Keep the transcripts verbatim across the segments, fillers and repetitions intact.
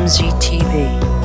M Z T V.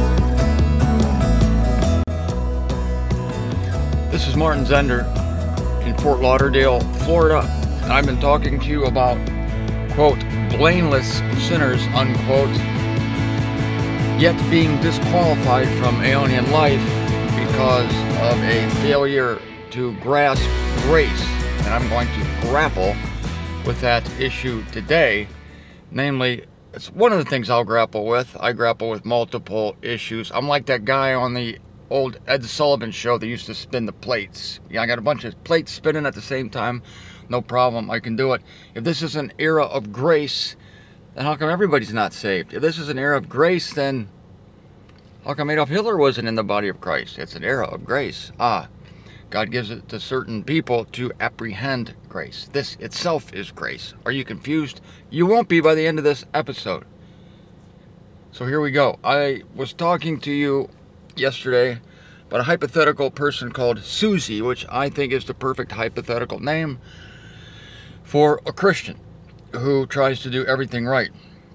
This is Martin Zender in Fort Lauderdale, Florida. I've been talking to you about, quote, blameless sinners, unquote, yet being disqualified from Aeonian life because of a failure to grasp grace. And I'm going to grapple with that issue today. Namely, it's one of the things I'll grapple with. I grapple with multiple issues. I'm like that guy on the old Ed Sullivan show that used to spin the plates. Yeah, I got a bunch of plates spinning at the same time. No problem, I can do it. If this is an era of grace, then how come everybody's not saved? If this is an era of grace, then how come Adolf Hitler wasn't in the body of Christ? It's an era of grace. Ah, God gives it to certain people to apprehend grace. This itself is grace. Are you confused? You won't be by the end of this episode. So here we go. I was talking to you yesterday about a hypothetical person called Susie, which I think is the perfect hypothetical name for a Christian who tries to do everything right.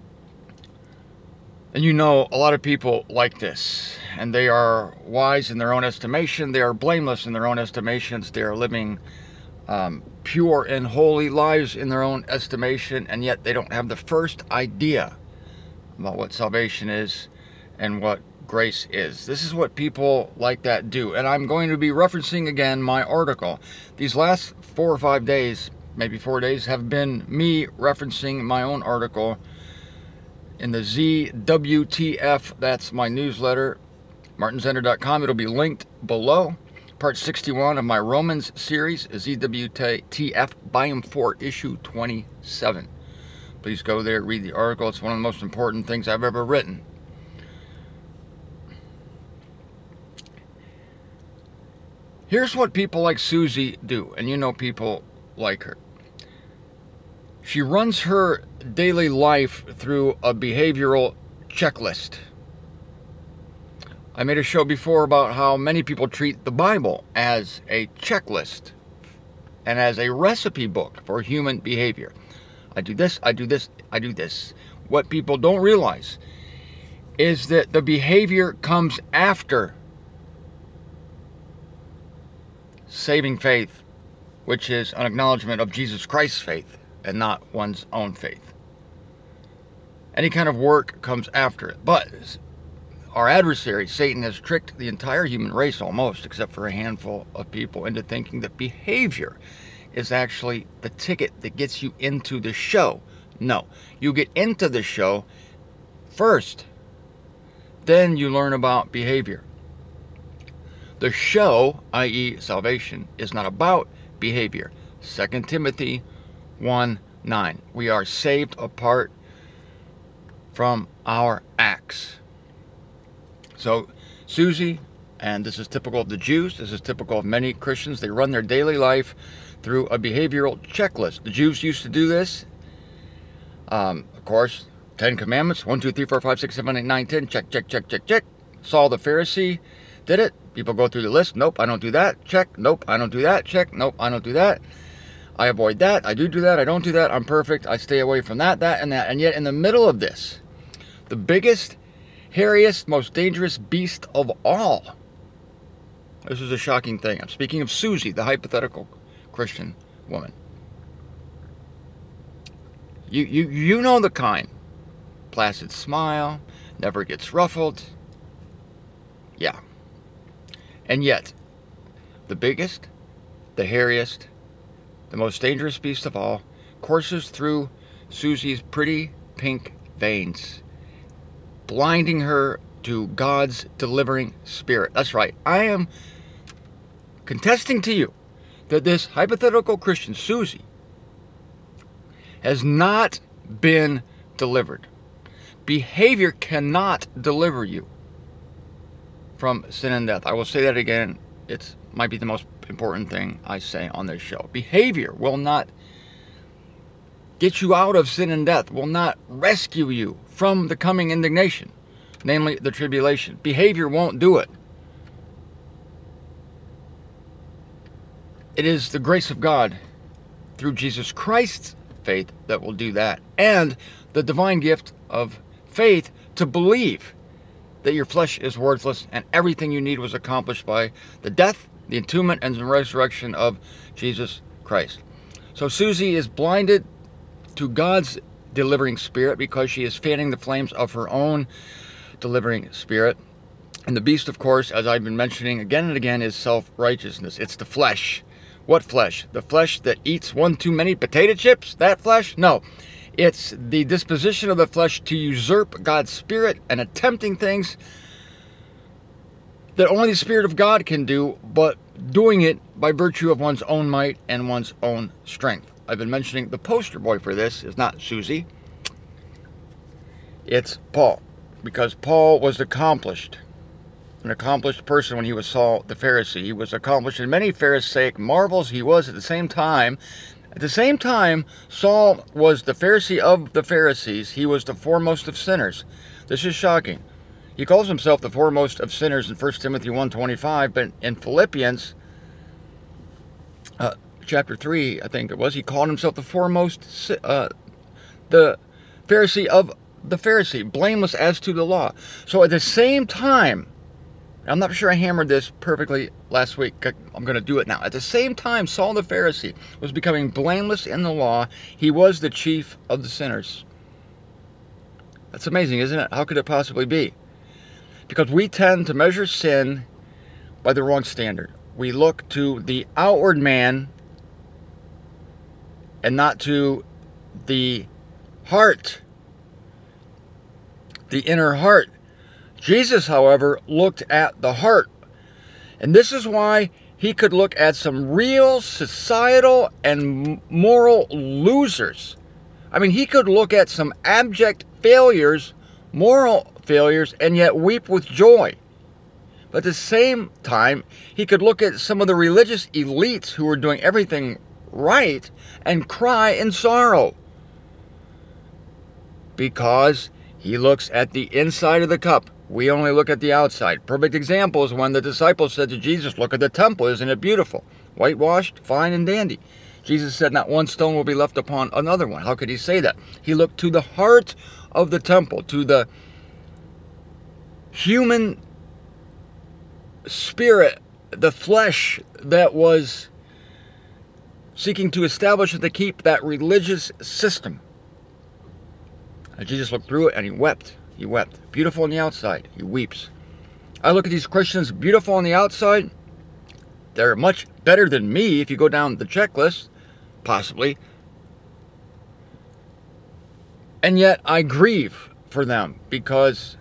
And you know, a lot of people like this, and they are wise in their own estimation. They are blameless in their own estimations. They are living um, pure and holy lives in their own estimation, and yet they don't have the first idea about what salvation is and what grace is. This is what people like that do. And I'm going to be referencing again my article. These last four or five days, maybe four days, have been me referencing my own article in the Z W T F, that's my newsletter, martin zender dot com. It'll be linked below. Part sixty-one of my Romans series is Z W T F, Volume four, Issue twenty-seven. Please go there, read the article. It's one of the most important things I've ever written. Here's what people like Susie do, and you know people like her. She runs her daily life through a behavioral checklist. I made a show before about how many people treat the Bible as a checklist and as a recipe book for human behavior. I do this, I do this, I do this. What people don't realize is that the behavior comes after saving faith, which is an acknowledgement of Jesus Christ's faith and not one's own faith. Any kind of work comes after it. But our adversary, Satan, has tricked the entire human race almost, except for a handful of people, into thinking that behavior is actually the ticket that gets you into the show. No, you get into the show first. Then you learn about behavior. The show, that is salvation, is not about behavior. Second Timothy one nine. We are saved apart from our acts. So Susie, and this is typical of the Jews, this is typical of many Christians, they run their daily life through a behavioral checklist. The Jews used to do this. Um, of course, Ten Commandments, one, two, three, four, five, six, seven, eight, nine, ten, check, check, check, check, check. Saul the Pharisee did it. People go through the list. Nope, I don't do that. Check. Nope, I don't do that. Check. Nope, I don't do that. I avoid that. I do do that. I don't do that. I'm perfect. I stay away from that, that, and that. And yet in the middle of this, the biggest, hairiest, most dangerous beast of all. This is a shocking thing. I'm speaking of Susie, the hypothetical Christian woman. You, you, you know the kind. Placid smile, never gets ruffled. Yeah. And yet, the biggest, the hairiest, the most dangerous beast of all courses through Susie's pretty pink veins, blinding her to God's delivering spirit. That's right. I am contesting to you that this hypothetical Christian, Susie, has not been delivered. Behavior cannot deliver you from sin and death. I will say that again. It might be the most important thing I say on this show. Behavior will not get you out of sin and death, will not rescue you from the coming indignation, namely the tribulation. Behavior won't do it. It is the grace of God through Jesus Christ's faith that will do that, and the divine gift of faith to believe that your flesh is worthless and everything you need was accomplished by the death, the entombment, and the resurrection of Jesus Christ. So Susie is blinded to God's delivering spirit because she is fanning the flames of her own delivering spirit. And the beast, of course, as I've been mentioning again and again, is self-righteousness. It's the flesh. What flesh? The flesh that eats one too many potato chips? That flesh? No. It's the disposition of the flesh to usurp God's spirit and attempting things that only the Spirit of God can do, but doing it by virtue of one's own might and one's own strength. I've been mentioning the poster boy for this is not Susie. It's Paul. Because Paul was accomplished. An accomplished person when he was Saul the Pharisee. He was accomplished in many Pharisaic marvels. He was at the same time. At the same time, Saul was the Pharisee of the Pharisees. He was the foremost of sinners. This is shocking. He calls himself the foremost of sinners in First Timothy one twenty-five, but in Philippians uh, chapter three, I think it was, he called himself the foremost, uh, the Pharisee of the Pharisee, blameless as to the law. So at the same time, I'm not sure I hammered this perfectly last week. I'm going to do it now. At the same time, Saul the Pharisee was becoming blameless in the law. He was the chief of the sinners. That's amazing, isn't it? How could it possibly be? Because we tend to measure sin by the wrong standard. We look to the outward man and not to the heart, the inner heart. Jesus, however, looked at the heart. And this is why he could look at some real societal and moral losers. I mean, he could look at some abject failures, moral failures, and yet weep with joy. But at the same time, he could look at some of the religious elites who were doing everything right and cry in sorrow. Because he looks at the inside of the cup. We only look at the outside. Perfect example is when the disciples said to Jesus, look at the temple, isn't it beautiful? Whitewashed, fine and dandy. Jesus said not one stone will be left upon another one. How could he say that? He looked to the heart of the temple, to the human spirit, the flesh that was seeking to establish and to keep that religious system. And Jesus looked through it and he wept. He wept. Beautiful on the outside. He weeps. I look at these Christians, beautiful on the outside. They're much better than me if you go down the checklist, possibly. And yet I grieve for them because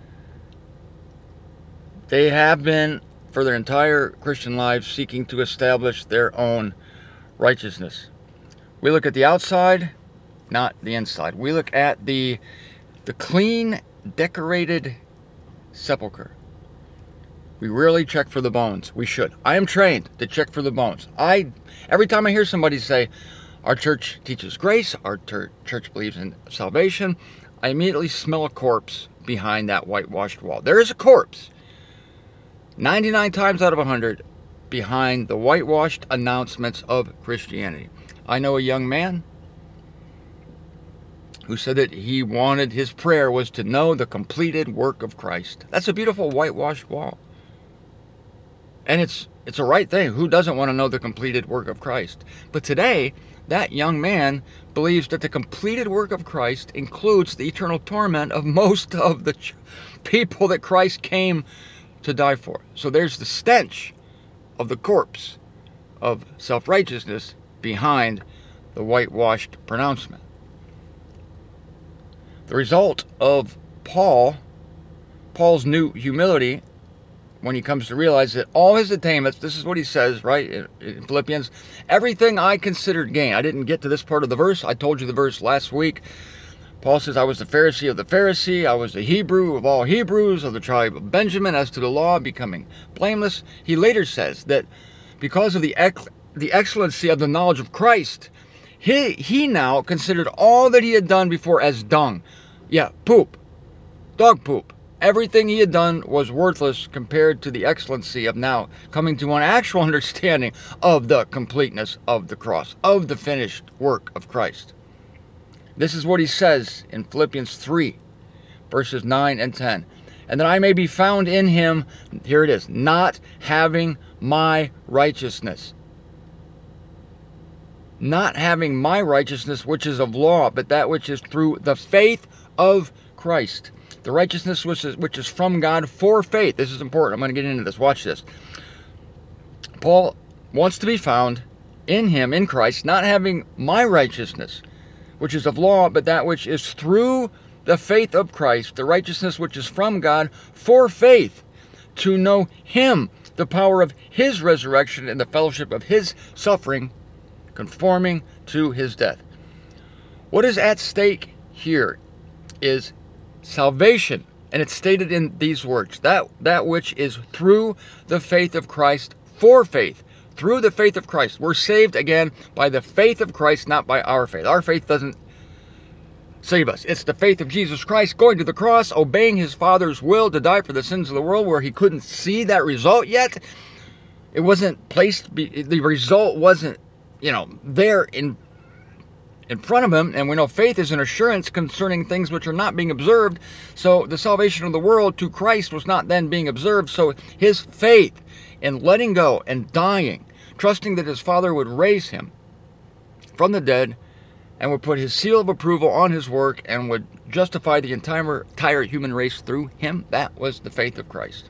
they have been, for their entire Christian lives, seeking to establish their own righteousness. We look at the outside, not the inside. We look at the the clean, decorated sepulcher. We rarely check for the bones. We should. I am trained to check for the bones. I every time I hear somebody say, our church teaches grace, our ter- church believes in salvation, I immediately smell a corpse behind that whitewashed wall. There is a corpse, ninety-nine times out of one hundred, behind the whitewashed announcements of Christianity. I know a young man who said that he wanted, his prayer was to know the completed work of Christ. That's a beautiful whitewashed wall. And it's it's a right thing. Who doesn't want to know the completed work of Christ? But today, that young man believes that the completed work of Christ includes the eternal torment of most of the ch- people that Christ came to die for. So there's the stench of the corpse of self-righteousness behind the whitewashed pronouncement. The result of Paul, Paul's new humility, when he comes to realize that all his attainments, this is what he says, right, in, in Philippians, everything I considered gain. I didn't get to this part of the verse. I told you the verse last week. Paul says, I was the Pharisee of the Pharisee. I was the Hebrew of all Hebrews, of the tribe of Benjamin, as to the law, becoming blameless. He later says that because of the, ex- the excellency of the knowledge of Christ, He, he now considered all that he had done before as dung. Yeah, poop. Dog poop. Everything he had done was worthless compared to the excellency of now coming to an actual understanding of the completeness of the cross, of the finished work of Christ. This is what he says in Philippians three, verses nine and ten. And that I may be found in him, here it is, not having my righteousness. Not having my righteousness, which is of law, but that which is through the faith of Christ. The righteousness which is, which is from God for faith. This is important. I'm going to get into this. Watch this. Paul wants to be found in him, in Christ, not having my righteousness, which is of law, but that which is through the faith of Christ, the righteousness which is from God for faith, to know him, the power of his resurrection and the fellowship of his suffering, conforming to his death. What is at stake here is salvation, and it's stated in these words, that, that which is through the faith of Christ for faith. Through the faith of Christ. We're saved again by the faith of Christ, not by our faith. Our faith doesn't save us. It's the faith of Jesus Christ going to the cross, obeying his Father's will to die for the sins of the world, where he couldn't see that result yet. It wasn't placed, the result wasn't, you know, there in in front of him. And we know faith is an assurance concerning things which are not being observed. So the salvation of the world to Christ was not then being observed. So his faith in letting go and dying, trusting that his Father would raise him from the dead and would put his seal of approval on his work and would justify the entire, entire human race through him, that was the faith of Christ.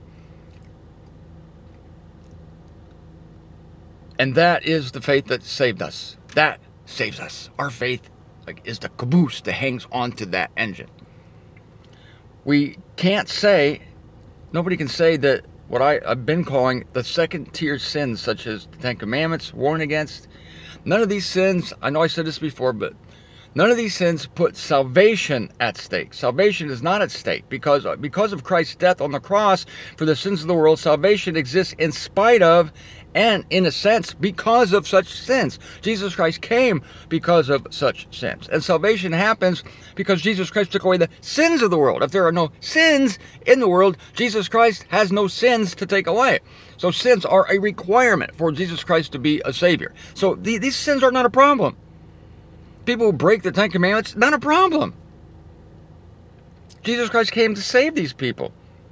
And that is the faith that saved us. That saves us. Our faith, like, is the caboose that hangs onto that engine. We can't say, nobody can say that what I, I've been calling the second-tier sins, such as the Ten Commandments, warn against. None of these sins, I know I said this before, but none of these sins put salvation at stake. Salvation is not at stake because, because of Christ's death on the cross for the sins of the world. Salvation exists in spite of and, in a sense, because of such sins. Jesus Christ came because of such sins. And salvation happens because Jesus Christ took away the sins of the world. If there are no sins in the world, Jesus Christ has no sins to take away. So sins are a requirement for Jesus Christ to be a Savior. So the, these sins are not a problem. People who break the Ten Commandments, not a problem. Jesus Christ came to save these people.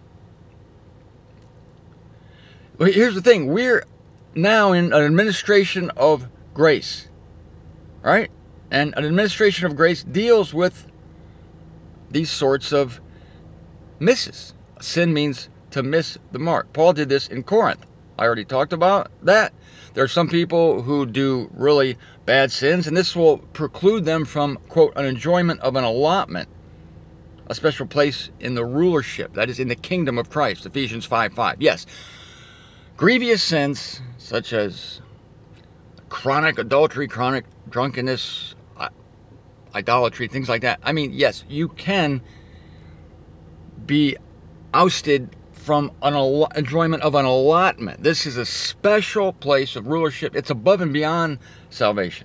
Here's the thing. We're now in an administration of grace, right? And an administration of grace deals with these sorts of misses. Sin means to miss the mark. Paul did this in Corinth. I already talked about that. There are some people who do really bad sins, and this will preclude them from, quote, an enjoyment of an allotment, a special place in the rulership, that is, in the kingdom of Christ, Ephesians five five. Yes, grievous sins, such as chronic adultery, chronic drunkenness, idolatry, things like that. I mean, yes, you can be ousted from an al- enjoyment of an allotment. This is a special place of rulership. It's above and beyond salvation.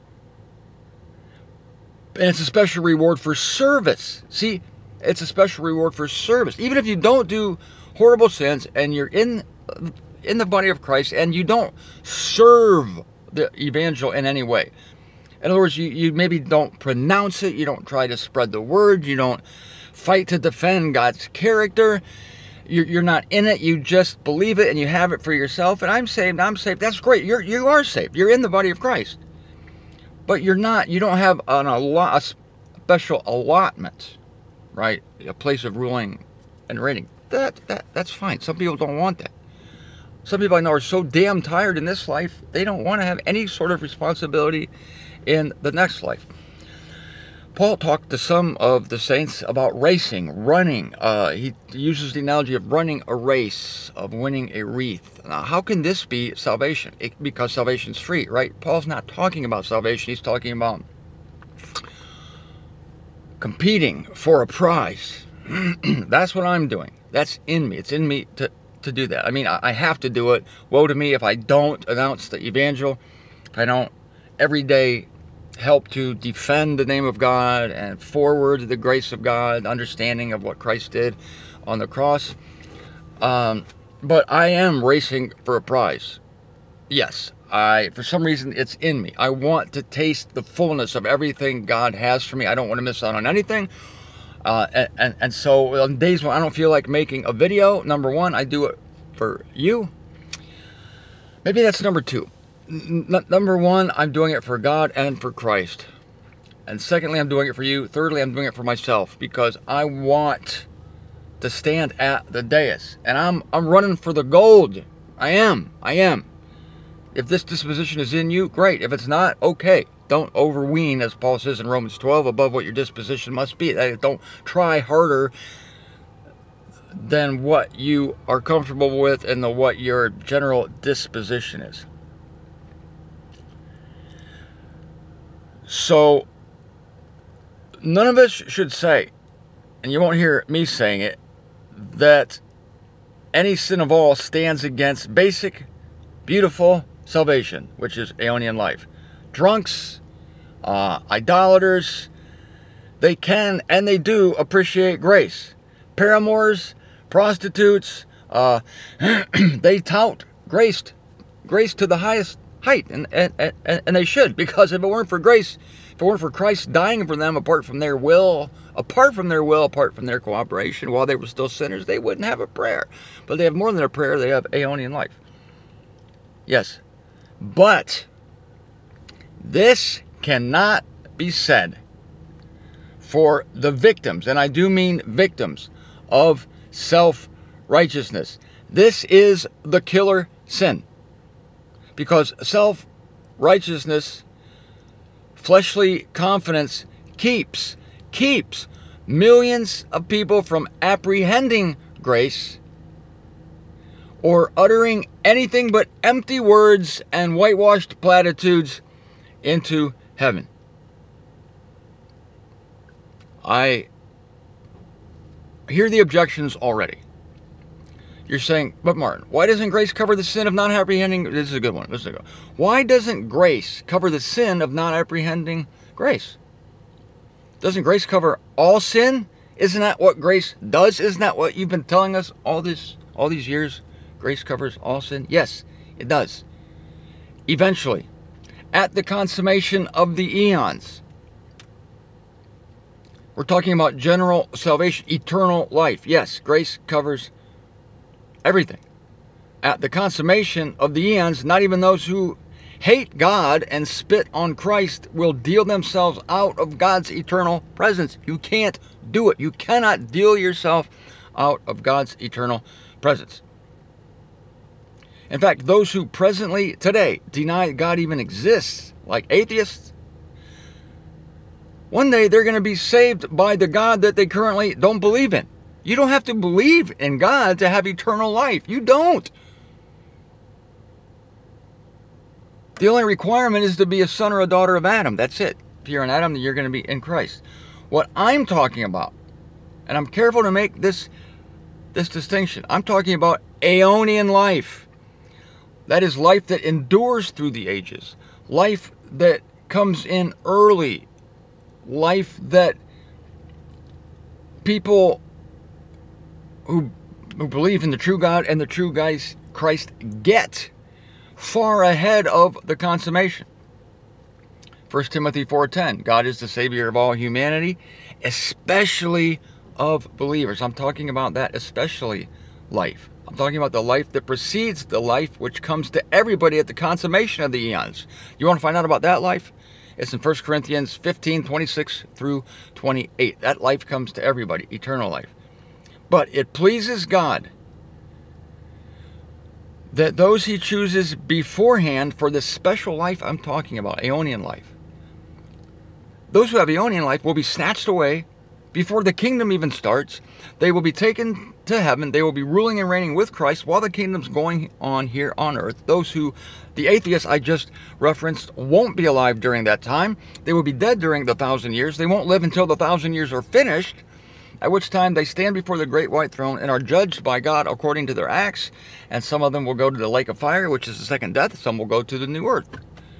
And it's a special reward for service. See, it's a special reward for service. Even if you don't do horrible sins and you're in in the body of Christ and you don't serve the evangel in any way. In other words, you, you maybe don't pronounce it, you don't try to spread the word, you don't fight to defend God's character, you're, you're not in it, you just believe it and you have it for yourself, and I'm saved, I'm saved, that's great, you're, you are saved, you're in the body of Christ. But you're not, you don't have an allot, a special allotment, right? A place of ruling and reigning. That, that, that's fine. Some people don't want that. Some people I know are so damn tired in this life, they don't want to have any sort of responsibility in the next life. Paul talked to some of the saints about racing, running. Uh, he uses the analogy of running a race, of winning a wreath. Now, how can this be salvation? It, because salvation's free, right? Paul's not talking about salvation. He's talking about competing for a prize. That's what I'm doing. That's in me. It's in me to, to do that. I mean, I, I have to do it. Woe to me if I don't announce the evangel, if I don't every day help to defend the name of God and forward the grace of God, understanding of what Christ did on the cross. Um, but I am racing for a prize. Yes, I, for some reason, it's in me. I want to taste the fullness of everything God has for me. I don't want to miss out on anything. Uh, and, and, and so on days when I don't feel like making a video, number one, I do it for you. Maybe that's number two. N- number one, I'm doing it for God and for Christ. And secondly, I'm doing it for you. Thirdly, I'm doing it for myself because I want to stand at the dais. And I'm I'm running for the gold. I am. I am. If this disposition is in you, great. If it's not, okay. Don't overween, as Paul says in Romans twelve, above what your disposition must be. Don't try harder than what you are comfortable with and the, what your general disposition is. So, none of us should say, and you won't hear me saying it, that any sin of all stands against basic, beautiful salvation, which is Aeonian life. Drunks, uh, idolaters, they can and they do appreciate grace. Paramours, prostitutes, uh, they tout grace, grace to the highest height, and, and, and, and they should, because if it weren't for grace, if it weren't for Christ dying for them apart from their will, apart from their will, apart from their cooperation, while they were still sinners, they wouldn't have a prayer. But they have more than a prayer, they have Aeonian life. Yes. But this cannot be said for the victims, and I do mean victims, of self-righteousness. This is the killer sin. Because self-righteousness, fleshly confidence, keeps, keeps millions of people from apprehending grace or uttering anything but empty words and whitewashed platitudes into heaven. I hear the objections already. You're saying, but Martin, why doesn't grace cover the sin of not apprehending? This is a good one. This is a good one. Why doesn't grace cover the sin of not apprehending grace? Doesn't grace cover all sin? Isn't that what grace does? Isn't that what you've been telling us all this, all these years? Grace covers all sin? Yes, it does. Eventually, at the consummation of the eons, we're talking about general salvation, eternal life. Yes, grace covers everything. At the consummation of the eons, not even those who hate God and spit on Christ will deal themselves out of God's eternal presence. You can't do it. You cannot deal yourself out of God's eternal presence. In fact, those who presently, today, deny God even exists, like atheists, one day they're going to be saved by the God that they currently don't believe in. You don't have to believe in God to have eternal life. You don't. The only requirement is to be a son or a daughter of Adam. That's it. If you're in Adam, then you're going to be in Christ. What I'm talking about, and I'm careful to make this, this distinction, I'm talking about Aeonian life. That is life that endures through the ages. Life that comes in early. Life that people who, who believe in the true God and the true guys, Christ get far ahead of the consummation. First Timothy four ten, God is the Savior of all humanity, especially of believers. I'm talking about that especially life. I'm talking about the life that precedes the life which comes to everybody at the consummation of the eons. You want to find out about that life? It's in First Corinthians fifteen, twenty-six through twenty-eight. That life comes to everybody, eternal life. But it pleases God that those he chooses beforehand for the special life I'm talking about, Aeonian life, those who have Aeonian life will be snatched away before the kingdom even starts. They will be taken to heaven. They will be ruling and reigning with Christ while the kingdom's going on here on earth. Those who, the atheists I just referenced, won't be alive during that time. They will be dead during the thousand years. They won't live until the thousand years are finished, at which time they stand before the great white throne and are judged by God according to their acts. And some of them will go to the lake of fire, which is the second death. Some will go to the new earth.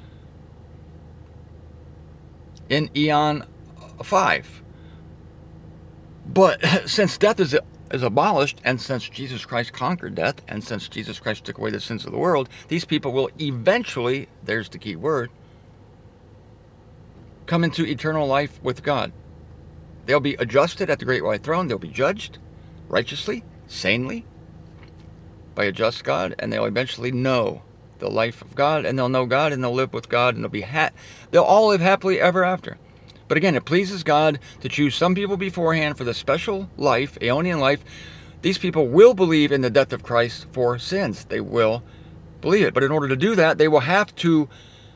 In Eon five. But since death is, is abolished, and since Jesus Christ conquered death, and since Jesus Christ took away the sins of the world, these people will eventually, there's the key word, come into eternal life with God. They'll be adjusted at the great white throne. They'll be judged righteously, sanely, by a just God, and they'll eventually know the life of God, and they'll know God, and they'll live with God, and they'll be ha- they'll all live happily ever after. But again, it pleases God to choose some people beforehand for the special life, aeonian life. These people will believe in the death of Christ for sins. They will believe it. But in order to do that, they will have to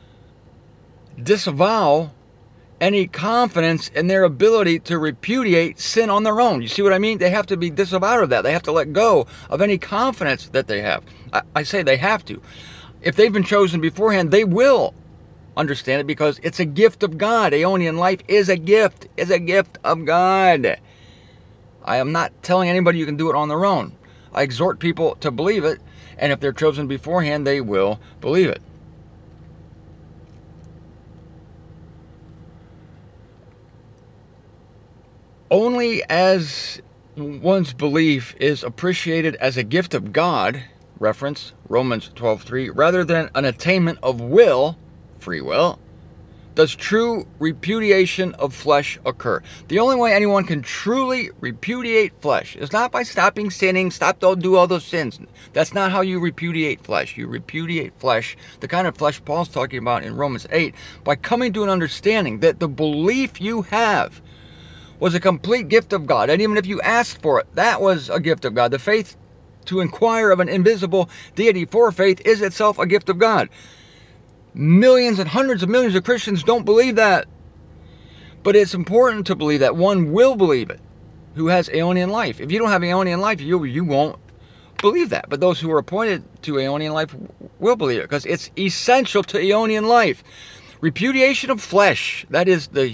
disavow any confidence in their ability to repudiate sin on their own. You see what I mean? They have to be disavowed of that. They have to let go of any confidence that they have. I, I say they have to. If they've been chosen beforehand, they will understand it because it's a gift of God. Aeonian life is a gift. It's a gift of God. I am not telling anybody you can do it on their own. I exhort people to believe it, and if they're chosen beforehand, they will believe it. Only as one's belief is appreciated as a gift of God, reference Romans twelve three, rather than an attainment of will, free will, does true repudiation of flesh occur. The only way anyone can truly repudiate flesh is not by stopping sinning, stop, don't do all those sins. That's not how you repudiate flesh. You repudiate flesh, the kind of flesh Paul's talking about in Romans eight, by coming to an understanding that the belief you have was a complete gift of God. And even if you asked for it, that was a gift of God. The faith to inquire of an invisible deity for faith is itself a gift of God. Millions and hundreds of millions of Christians don't believe that. But it's important to believe that one will believe it who has aeonian life. If you don't have aeonian life, you, you won't believe that. But those who are appointed to aeonian life will believe it because it's essential to aeonian life. Repudiation of flesh, that is the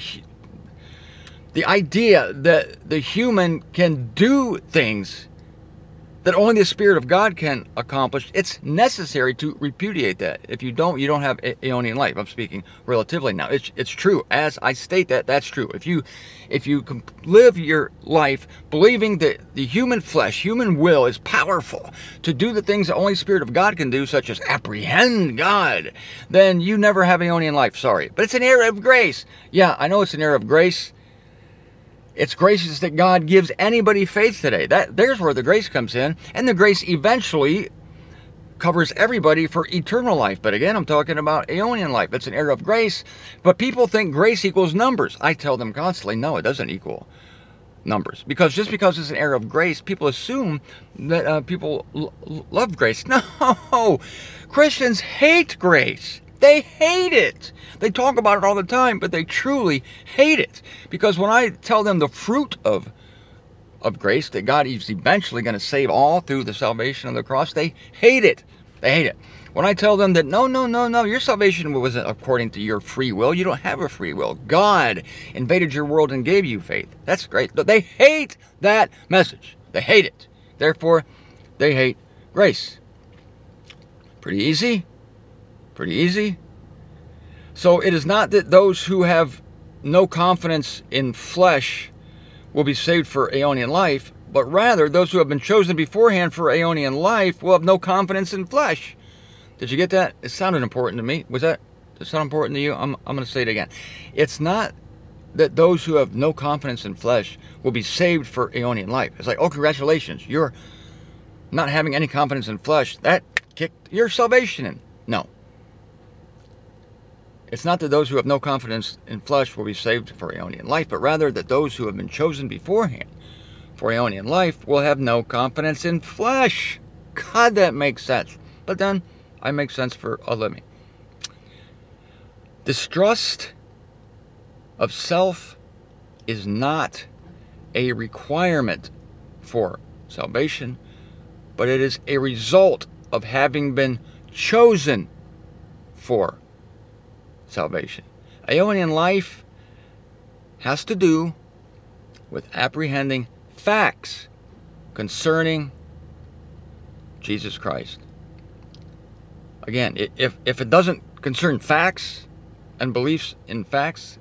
The idea that the human can do things that only the Spirit of God can accomplish, it's necessary to repudiate that. If you don't, you don't have aeonian life. I'm speaking relatively now. It's it's true. As I state that, that's true. If you if you live your life believing that the human flesh, human will is powerful to do the things the only Spirit of God can do, such as apprehend God, then you never have aeonian life. Sorry. But it's an era of grace. Yeah, I know it's an era of grace. It's gracious that God gives anybody faith today. That there's where the grace comes in. And the grace eventually covers everybody for eternal life. But again, I'm talking about aeonian life. It's an era of grace. But people think grace equals numbers. I tell them constantly, no, it doesn't equal numbers. Because just because it's an era of grace, people assume that uh, people l- love grace. No! Christians hate grace. They hate it. They talk about it all the time, but they truly hate it. Because when I tell them the fruit of, of grace, that God is eventually going to save all through the salvation of the cross, they hate it. They hate it. When I tell them that, no, no, no, no, your salvation wasn't according to your free will. You don't have a free will. God invaded your world and gave you faith. That's great. But they hate that message. They hate it. Therefore, they hate grace. Pretty easy. Pretty easy. So it is not that those who have no confidence in flesh will be saved for aeonian life, but rather those who have been chosen beforehand for aeonian life will have no confidence in flesh. Did you get that? It sounded important to me. Was that, does that sound important to you? I'm, I'm going to say it again. It's not that those who have no confidence in flesh will be saved for aeonian life. It's like, oh, congratulations, you're not having any confidence in flesh. That kicked your salvation in. No. It's not that those who have no confidence in flesh will be saved for aeonian life, but rather that those who have been chosen beforehand for aeonian life will have no confidence in flesh. God, that makes sense. But then, I make sense for a living. Distrust of self is not a requirement for salvation, but it is a result of having been chosen for salvation. Aeonian life has to do with apprehending facts concerning Jesus Christ. Again, if, if it doesn't concern facts and beliefs in facts,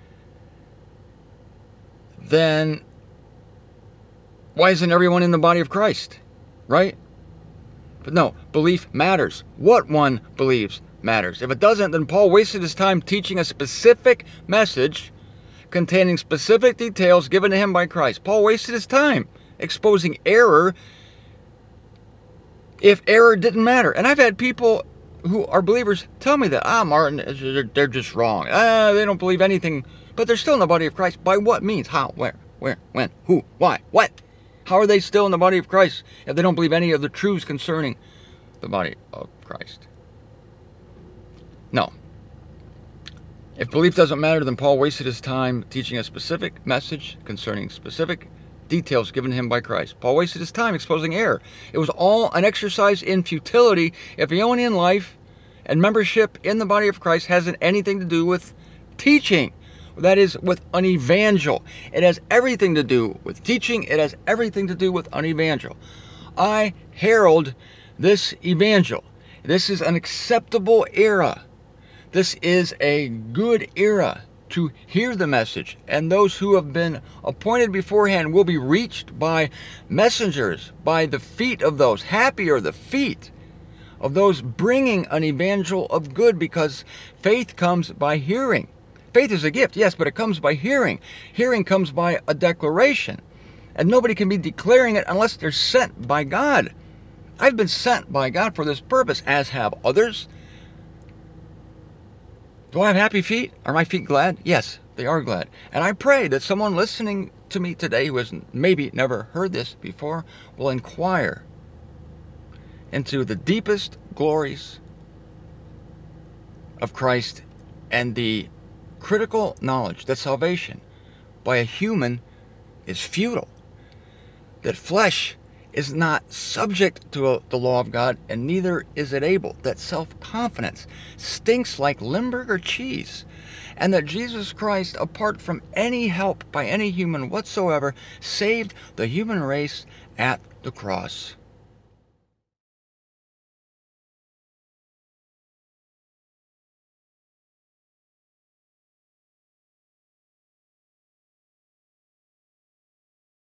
then why isn't everyone in the body of Christ? Right? But no, belief matters. What one believes matters. If it doesn't, then Paul wasted his time teaching a specific message containing specific details given to him by Christ. Paul wasted his time exposing error if error didn't matter. And I've had people who are believers tell me that, ah, Martin, they're, they're just wrong. Ah, they don't believe anything, but they're still in the body of Christ. By what means? How? Where? Where? When? Who? Why? What? How are they still in the body of Christ if they don't believe any of the truths concerning the body of Christ? No. If belief doesn't matter, then Paul wasted his time teaching a specific message concerning specific details given to him by Christ. Paul wasted his time exposing error. It was all an exercise in futility if Ionian life and membership in the body of Christ hasn't anything to do with teaching. That is, with an evangel. It has everything to do with teaching. It has everything to do with an evangel. I herald this evangel. This is an acceptable era. This is a good era to hear the message, and those who have been appointed beforehand will be reached by messengers, by the feet of those. Happy are the feet of those bringing an evangel of good, because faith comes by hearing. Faith is a gift, yes, but it comes by hearing. Hearing comes by a declaration, and nobody can be declaring it unless they're sent by God. I've been sent by God for this purpose, as have others. Do I have happy feet? Are my feet glad? Yes, they are glad. And I pray that someone listening to me today who has maybe never heard this before will inquire into the deepest glories of Christ and the critical knowledge that salvation by a human is futile, that flesh is not subject to the law of God, and neither is it able, that self-confidence stinks like Limburger cheese, and that Jesus Christ, apart from any help by any human whatsoever, saved the human race at the cross.